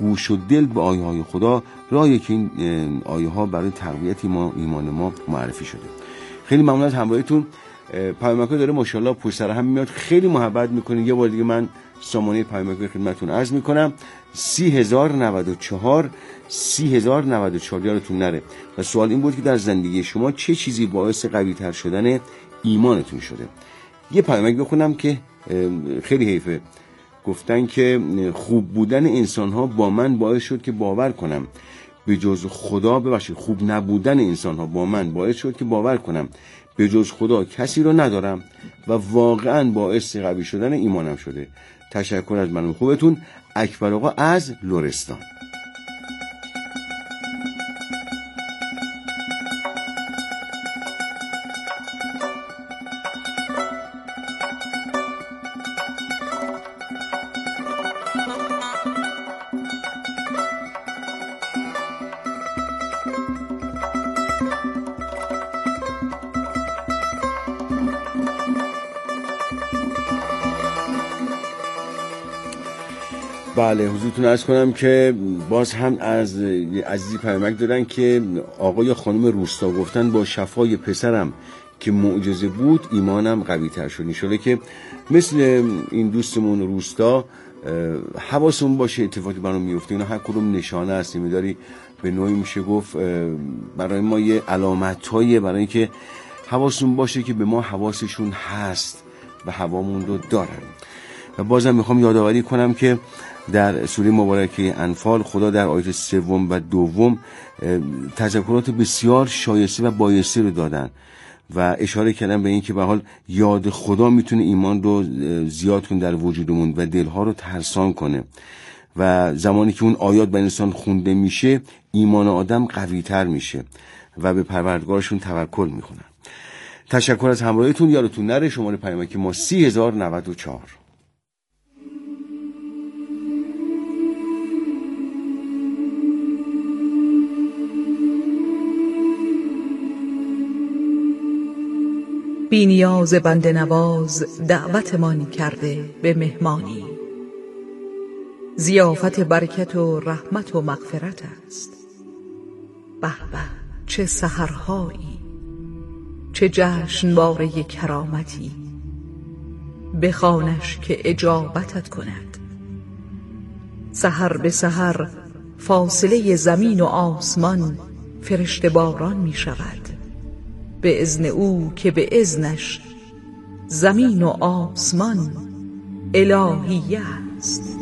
گوش و دل به آیه های خدا، راهی که این آیه ها برای تقویت ایمان ما معرفی شده. خیلی ممنون از همراهیتون. پیامک‌ها داره ماشاءالله پشت سر هم میاد، خیلی محبت میکنید. یه بار دیگه من سامانه پیامک‌ها خدمتتون عرض میکنم: 30094 30094. یادتون نره. و سوال این بود که در زندگی شما چه چیزی باعث قوی تر شدن ایمانتون شده؟ یه پیامک بخونم که خیلی حیفه. گفتن که خوب بودن انسان‌ها با من باعث شد که باور کنم به جز خدا، ببخشید، خوب نبودن انسان‌ها با من باعث شد که باور کنم به جز خدا کسی رو ندارم و واقعاً باعث قوی شدن ایمانم شده. تشکر از من خوبتون، اکبر آقا از لرستان. بله، حضورتون عرض کنم که باز هم از عزیزی پیامک دادن که آقا یا خانم روستا گفتن با شفای پسرم که معجزه بود ایمانم قوی تر شد. انشالله که مثل این دوستمون روستا حواسمون باشه اتفاقی برام میفته. اینا هر کدوم نشانه است، میداری به نوعی میشه گفت برای ما یه علامت‌های برای اینکه حواسمون باشه که به ما حواسشون هست و هوامون رو دارن. و بازم میخوام یادآوری کنم که در سوره مبارکه انفال خدا در آیات 3 و 2 تذکرات بسیار شایسته و بایسته رو دادن و اشاره کردن به این که به حال یاد خدا میتونه ایمان رو زیاد کنه در وجودمون و دلها رو ترسان کنه و زمانی که اون آیات به انسان خونده میشه ایمان آدم قوی تر میشه و به پروردگارشون توکل میکنن. تشکر از همراهیتون. یادتون نره شماره پیامک ما 30094. بی نیاز بنده نواز دعوتمان کرده به مهمانی. ضیافت برکت و رحمت و مغفرت است. به به چه سحرهایی، چه جشنواره کرامتی. بخوانش که اجابتت کند. سحر به سحر فاصله زمین و آسمان فرشته باران می شود، به اذن او که به اذنش زمین و آسمان الهیه است.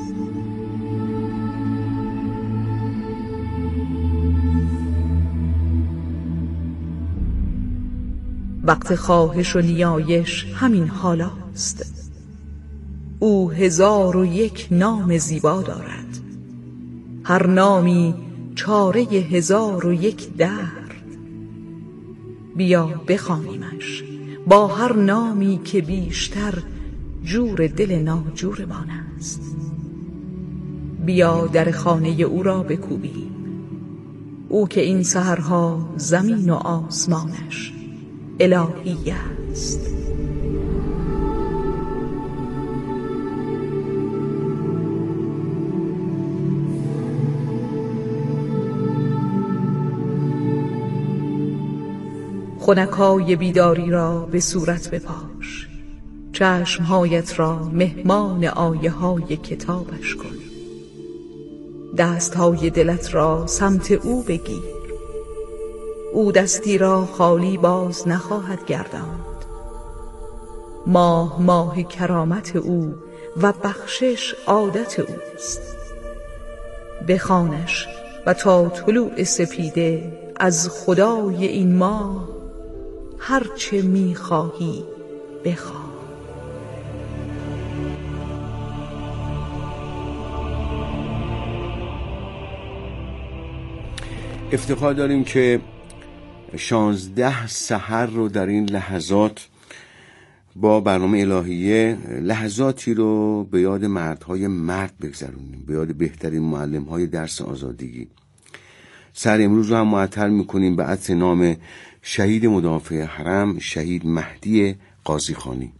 وقت خواهش و نیایش همین حالاست. او 1001 نام زیبا دارد، هر نامی چاره 1001 درد. بیا بخوانیمش با هر نامی که بیشتر جور دل ناجورمان است. بیا در خانه او را بکوبیم، او که این سحرها زمین و آسمانش الهیه است. خنکای بیداری را به صورت بپاش، چشمهایت را مهمان آیه های کتابش کن. دستهای دلت را سمت او بگیر، او دستی را خالی باز نخواهد گرداند. ماه ماه کرامت او و بخشش عادت اوست. بخوانش و تا طلوع سپیده از خدای این ماه هرچه میخواهی بخواه. افتخار داریم که 16 سحر رو در این لحظات با برنامه الهیه لحظاتی رو به یاد مردهای مرد بگذرونیم، به یاد بهترین معلم‌های درس آزادگی. سر امروز رو هم معطر میکنیم به عطر نام شهید مدافع حرم، شهید مهدی قاضیخانی.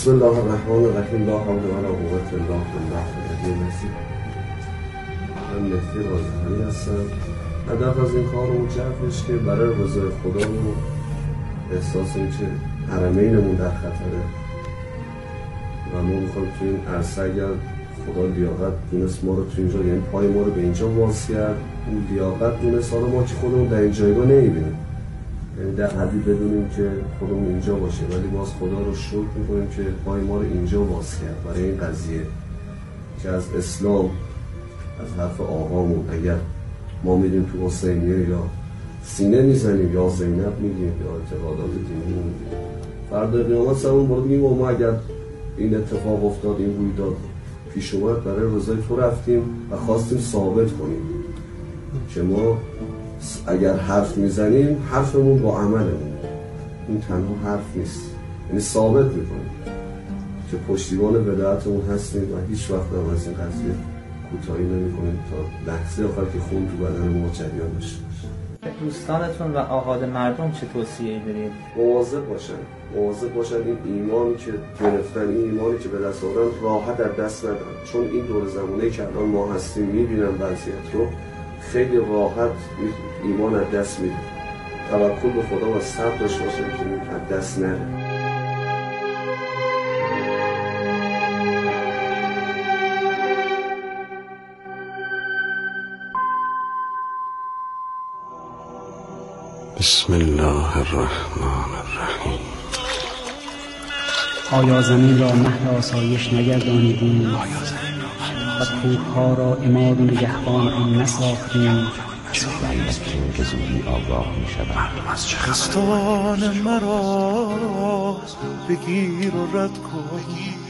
بسم الله الرحمن الرحیم. لا حول ولا قوة الا بالله العلی العظیم. من مهدی رازهانی هستم. هدف از این کار و جهتش که برای رضای خدا و احساس این که حرمینمون در خطره و ما میخوایم تو این عرصه اگر خدا لیاقت دونست ما رو تو اینجا، یعنی پای ما رو به اینجا واس کرد، اون لیاقت دونست، حالا ما که خودمون در این جایگاه نمیبینیم، یعنی در حدی بدونیم که خودمون اینجا باشه، ولی باز خدا رو شکر میکنیم که پای ما رو اینجا واس کرد برای این قضیه که از اسلام، از حرف آقامون اگر ما میریم تو حسینیه یا سینه میزنیم یا زینب میگیم یا اعتقادات دینی میگیم، فردا قیامت سرمون برو بگیم ما اگر این اتفاق افتاد، این رویداد پیش اومد، برای رضای تو رفتیم و خواستیم ثابت کنیم که ما اگر حرف میزنیم حرفمون با عملمون، این تنها حرف نیست، یعنی ثابت میکنیم که پشتیبان بدعتمون هستیم و هیچ وقت هم از این قضیه کوتاهی نمی‌کنیم تا لحظه آخر که خون تو بدن ما جریان داشته باشه. دوستانتون و آغاد مردم چه توصیه‌ای دارید؟ مواظب باشن این ایمانی که گرفتن، این ایمانی که به دست آوردن راحت از دست ندن، چون این دور زمانه‌ای که الان ما هستیم می‌بینم وضعیت رو خیلی راحت ایمان از دست میده. توکل به خدا و صبر داشته باشن که از دست نره. بسم الله الرحمن الرحیم. آیا زمین را مهد آسایش نگردانیدیم و کوهها را عماد و نگهبان آن نساختیم؟ که زودی آگاه می شود. خستان مرا بگیر و رد کن،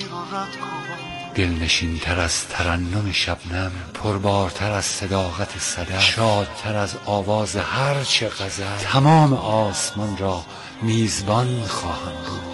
دلنشین تر از ترنم شبنم، پربارتر از صداقت صدف، شادتر از آواز هر چه غزل، تمام آسمان را میزبان خواهم بود.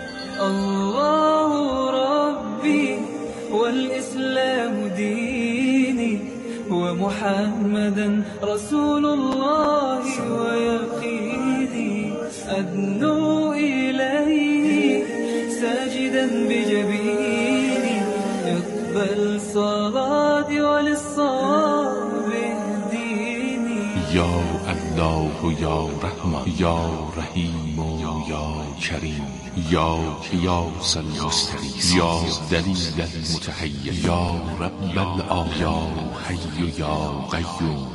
الله ربی والاسلام دینی ومحمدا رسول الله ويقيني أدنو إليه ساجدا بجبيني اقبل صلاتي وللصواب اهديني یا الله یا رحمان یا رحیم یا کریم یا قیاس المستغیث یا دلیل المتحیر یا رب العالمین یا حی یا قیوم.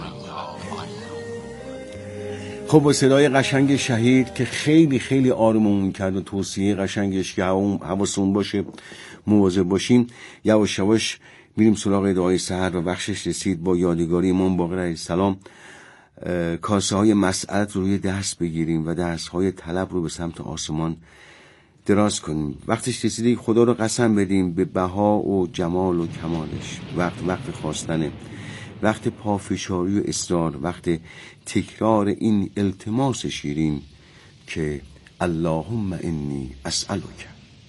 خب با صدای قشنگ شهید که خیلی خیلی آروممون کرد و توصیه قشنگش که حواسمون باشه، مواظب باشیم، یواش یواش میریم سراغ دعای سحر و بخشش رسید. با یادگاری امام باقر علیه السلام کاسه های مسعلت رو روی دست بگیریم و دست های طلب رو به سمت آسمان دراز کنیم. وقتش رسیده خدا رو قسم بدیم به بها و جمال و کمالش. وقت خواستنه، وقت پافشاری و اصرار، وقت تکرار این التماس شیرین که اللهم انی اسألک.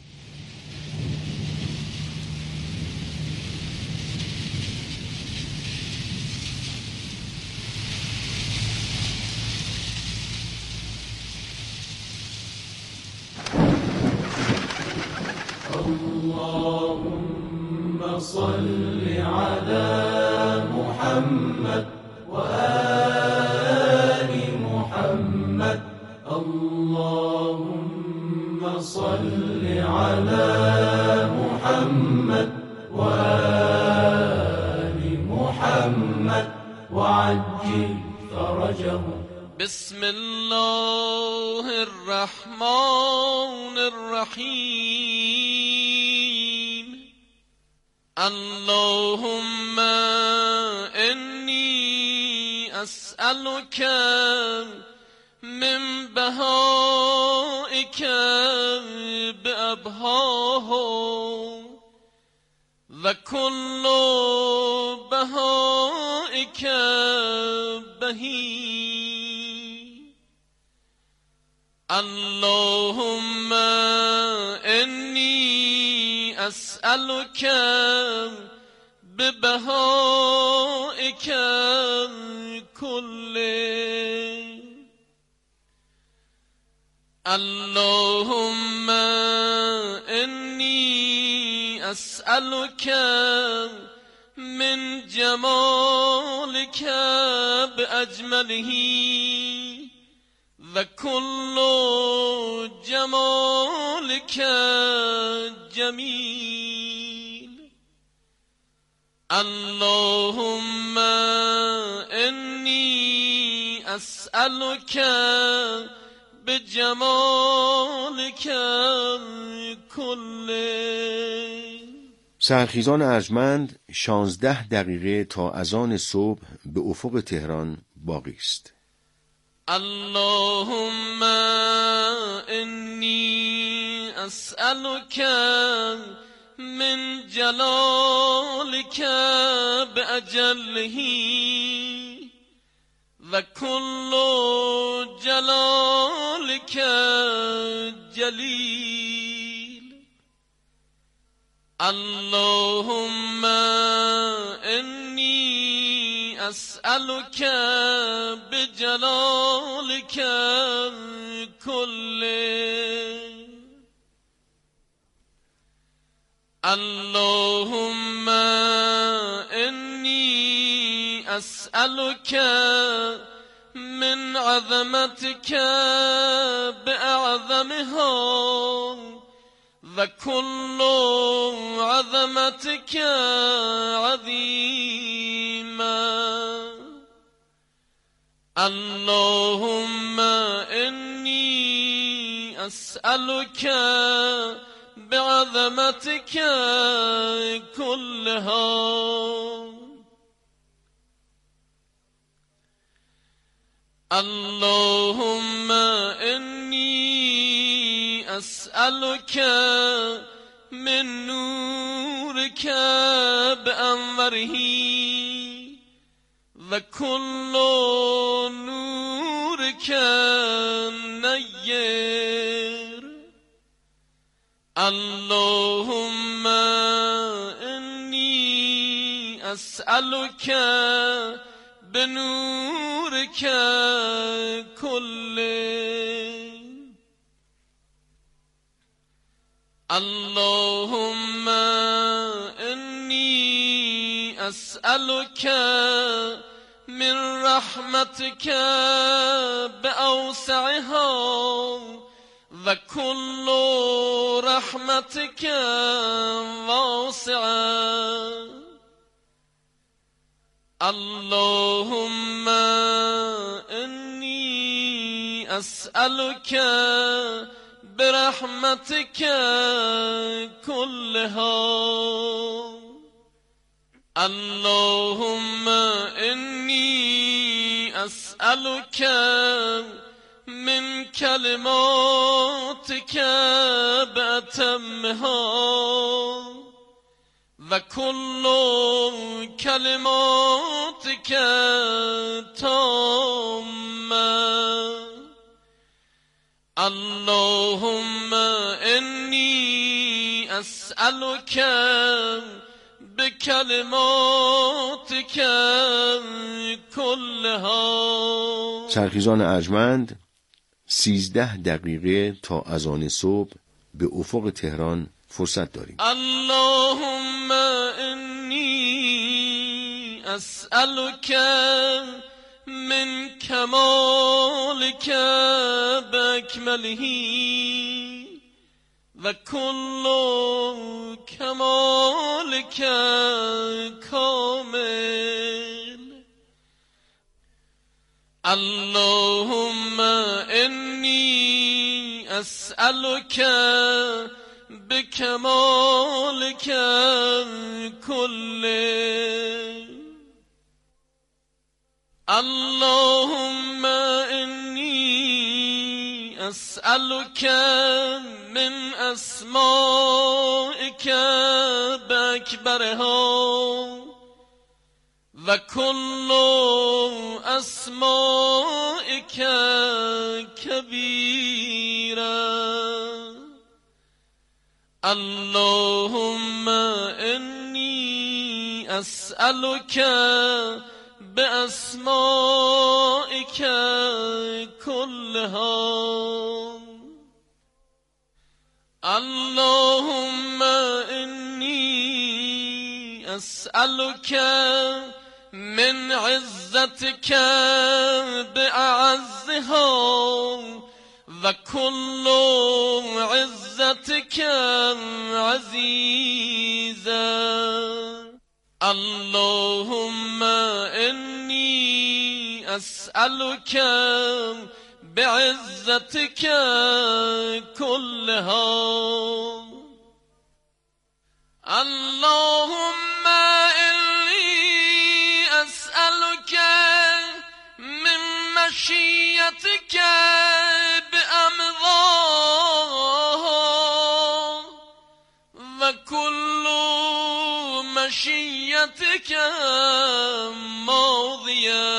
اللهم صل على محمد وآل محمد. اللهم صل على محمد وآل محمد وعجل فرجهم. بسم الله الرحمن الرحیم. اللهم إني أسألك من بهائك بأبهاه وكل بهائك بهي. اللهم إني أسألك ببهائك كله. اللهم إني أسألك من جمالك بأجمله وكل جمالك جميل. اللهم إني أسألك بجمالك كله. سحرخیزان ارجمند 16 دقیقه تا اذان صبح به افق تهران باقی است. اللهم إني أسألك من جلالك بأجله وكل جلالك جليل. اللهم إني أسألك بجلالك كله. اللهم إني أسألك من عظمتك بأعظمها وكل عظمتك عظيما. اللهم إني أسألك بعظمتك كلها. اللهم إني أسألك من نورك بأنوره وكل نورك نير. اللهم إني أسألك بنورك كله. اللهم إني أسألك من رحمتك بأوسعها وكل رحمتك واسعة. اللهم إني أسألك برحمتك كلها. اللهم إني أسألك من كلماتك بأتمها وكل كلماتك تامة. اللهم إني أسألك بكلماتك كلها. سحرخیزان ارجمند 13 دقیقه تا اذان صبح به افق تهران فرصت داریم. اللهم إني أسألك من كمالك بأكمله وكل كمالك كامل. اللهم إني أسألك بكمالك كله. اللهم إني أسألك من أسمائك بأكبرها وكل أسمائك كبيرا. اللهم إني أسألك بأسمائك كلها. اللهم إني أسألك من عزتك بأعزها وكل عزتك عزيزا اللهم إني أسألك بعزتك كلها اللهم إني أسألك من مشيتك بأمضاها وكل مشيتك ماضية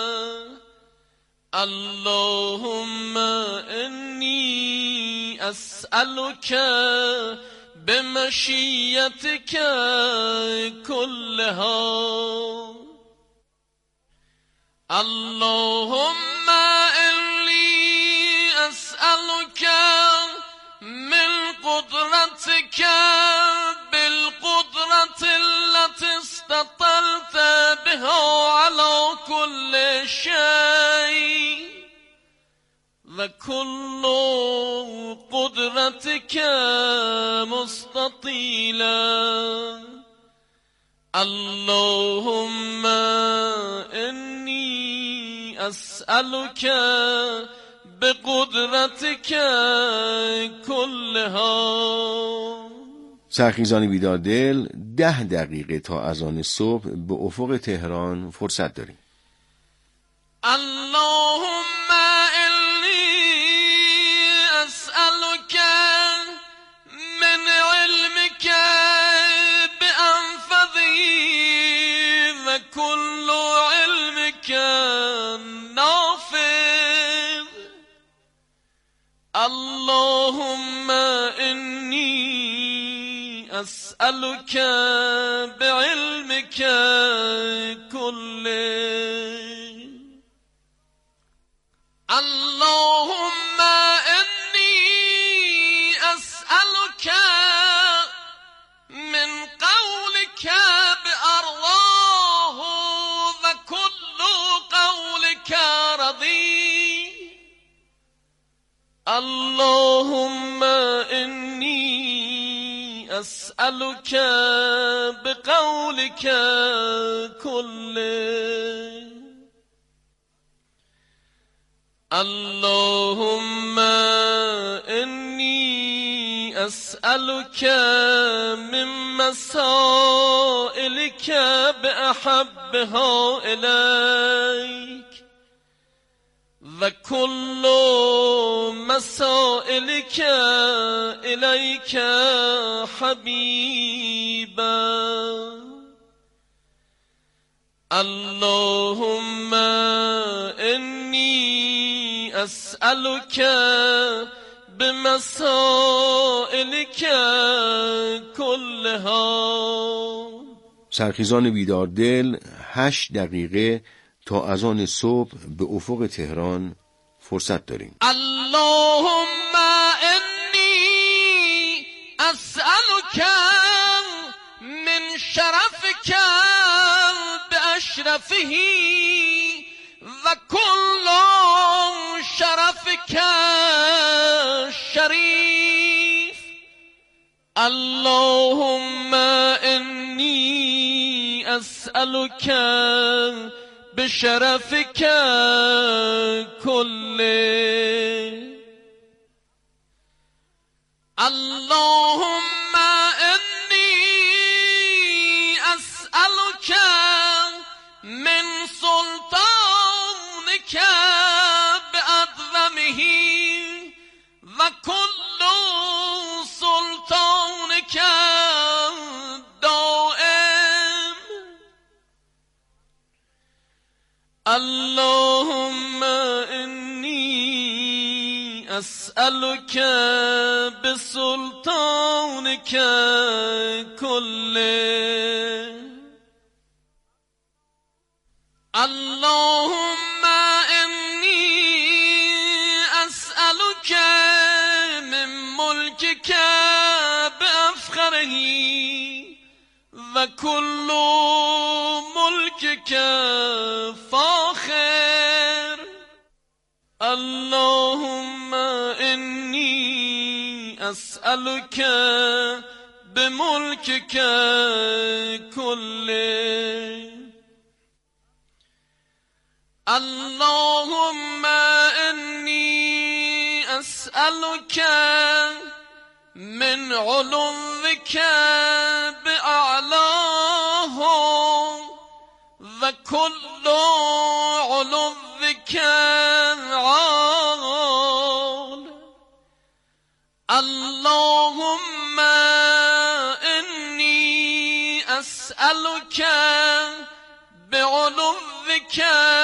اللهم إني أسألك بمشيتك كلها اللهم إني أسألك من قدرتك بالقدرة التي استطلت بها على كل شيء وكل قدرتك مستطيلا اللهم إني أسألك بقدرتك كلها. سرخیزان بیداردل 10 دقیقه تا اذان صبح به افق تهران فرصت داریم. اللهم إني أسألك من علمك بأنفذه وكل علمك نافذ اللهم إني أسألك بعلمك كله اللهم إني أسألك من قولك بأرضاه وكل قولك رضي اللهم إني أسألك بقولك كله اللهم إني أسألك من مسائلك بأحبها إليك وكل مسائلك إليك حبيبا اللهم إني أسألك بمسائلك كلها. سرخیزان بیداردل 8 دقیقه تا اذان صبح به افق تهران فرصت داریم. اللهم إني أسألك من شرفك بأشرفه وكل شرفك شريف اللهم إني أسألك بشرفك كله اللهم إني أسألك من سلطانك بأعظمه وكل سلطانك دائم اللهم إني أسألك بسلطانك كله اللهم إني أسألك من ملكك بأفخره و کل ملکک فاخر. اللهم انی اسألک بملکک کله. اللهم انی اسألک من علوک بأعلاه و کل علوک عال. اللهم انی اسألک بعلوک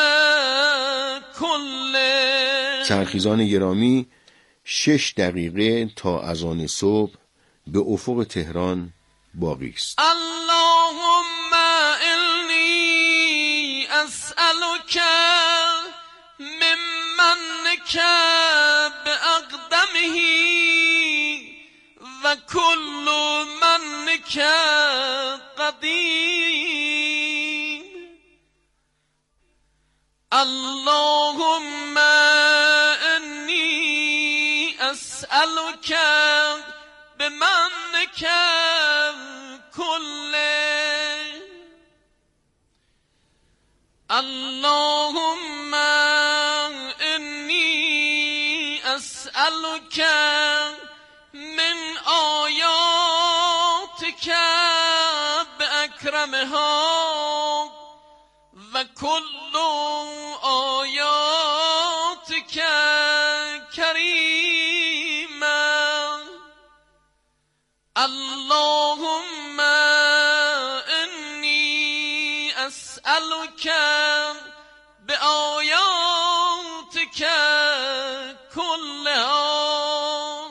کله. سرخیزان گرامی، 6 دقیقه تا اذان صبح به افق تهران باقی است. اللهم انی اسألک ممنک باقدمه و کل منک قدیم. اللهم انی اسألک بمنک کله. اللهم انی اسألک من آیاتک باکرمها و کل آیاتک کریما. اللهم انی اسألک بآیاتک کلها.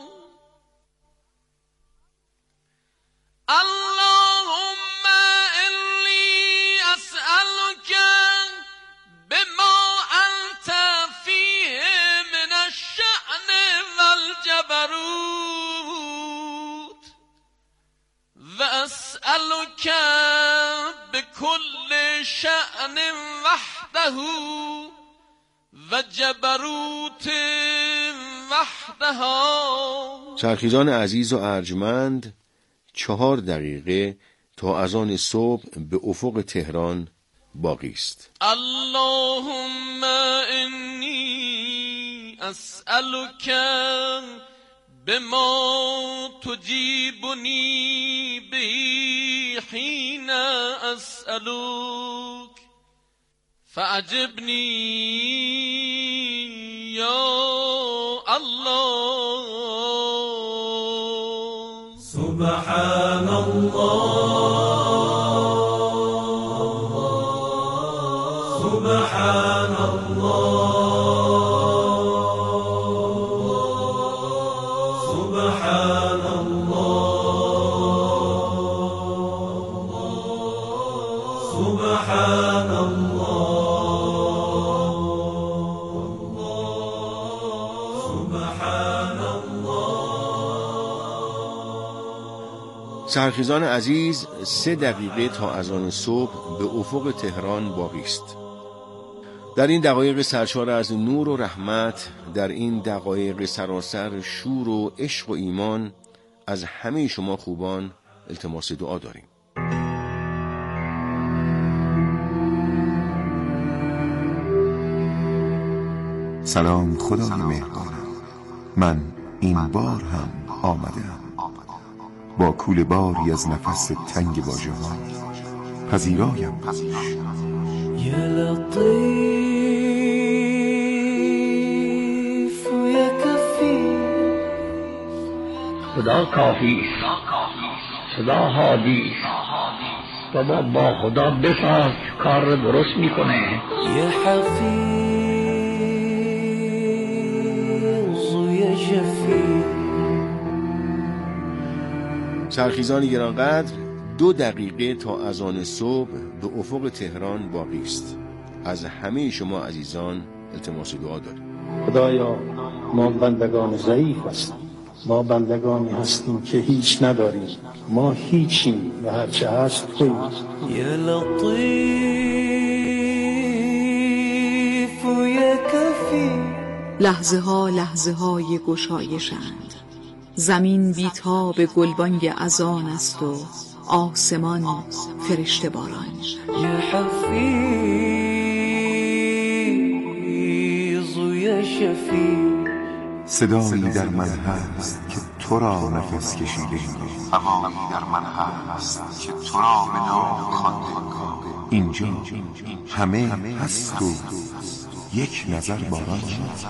اللهم انی اسألک بما انت فیه من الشأن والجبروت و اسألک بكل شأن وحده و جبروت وحدها. سرخیزان عزیز و ارجمند، 4 دقیقه تا اذان صبح به افق تهران باقی است. اللهم انی اسألک بما تجیبنی به حین اسألک فعجبنی یا الله. سبحان الله سبحان الله سبحان الله سبحان الله سبحان الله. سرخیزان عزیز، 3 دقیقه تا اذان صبح به افق تهران باقی است. در این دقایق سرشار از نور و رحمت، در این دقایق سراسر شور و عشق و ایمان، از همه شما خوبان التماس دعا داریم. سلام خدای مهربان، من این بار هم آمدم با کوله باری از نفس تنگ واژه ها پذیرایم. یا لطیف یا کفی. خدا کافی است، خدا هادی است. بابا با خدا بساز، کار رو درست میکنه. یا حفیظ یا شفیع. سرخیزان گرانقدر، 2 دقیقه تا اذان صبح به افق تهران باقی است. از همه شما عزیزان التماس دعا داریم. خدایا ما بندگان ضعیف هستیم، ما بندگانی هستیم که هیچ نداریم، ما هیچیم و هرچه هست تویی. یا لطیف و یا کفی. لحظه ها لحظه های گشایشند. زمین بیتاب گلبانگ اذان است و آسمان فرشته باران. یا حفیظ و یا شفیع. صدایی در من هست که تو را نفس کشیده، هوایی در من هست که تو را به نام خوانده. اینجا همه هست و یک نظر باران شد.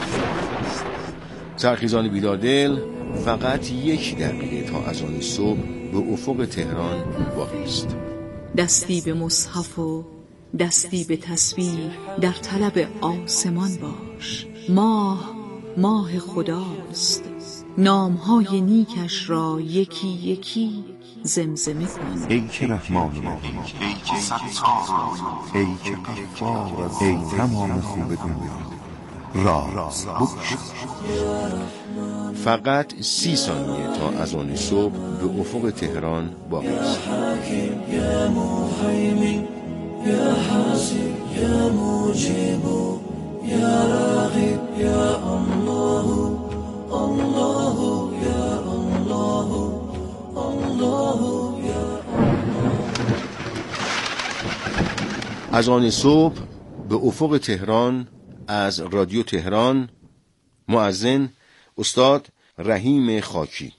سرخیزان بیداردل، فقط 1 دقیقه تا اذان صبح به افق تهران باقی است. دستی به مصحف و دستی به تسبیح در طلب آسمان باش. ماه خداست، نامهای نیکش را یکی یکی زمزمه کن. ای که رحمان و رحیم، ای که ستار، ای که غفار، ای تمام خوب دنیا، راز بگشا. فقط 30 ثانیه تا اذان صبح به افق تهران باقی است. یا مهیمن یا حاسب یا مجیب یا راغب یا الله الله یا الله الله یا اذان صبح به افق تهران از رادیو تهران. مؤذن استاد رحیم خاکی.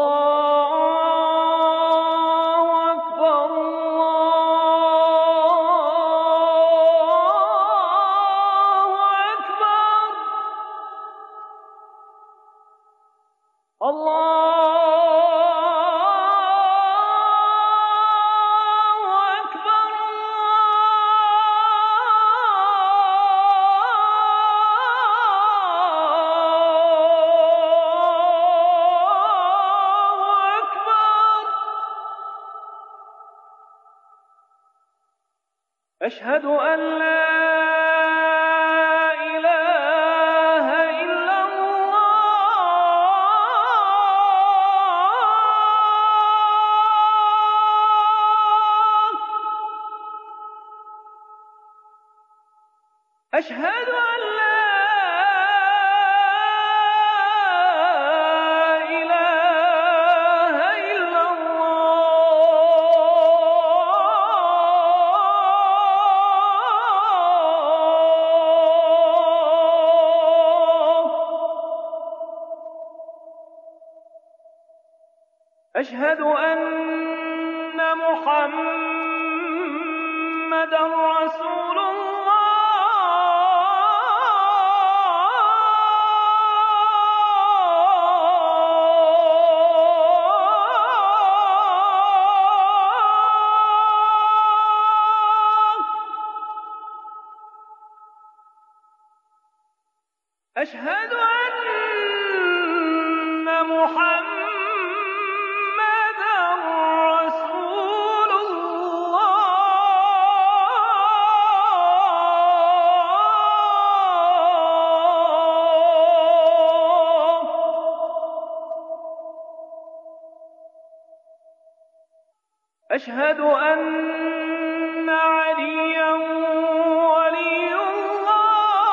أشهد أن لا إله إلا الله. أشهد أن لا أشهد أن محمد رسول الله. أشهد أن محمد أشهد أن عليا ولي الله.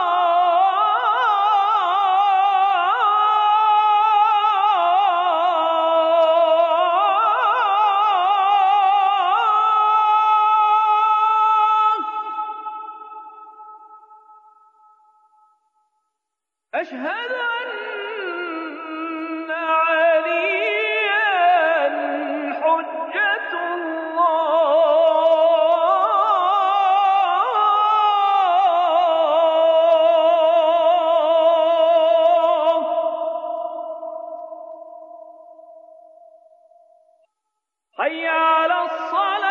أشهد أن عليا حجة حي على الصلاة.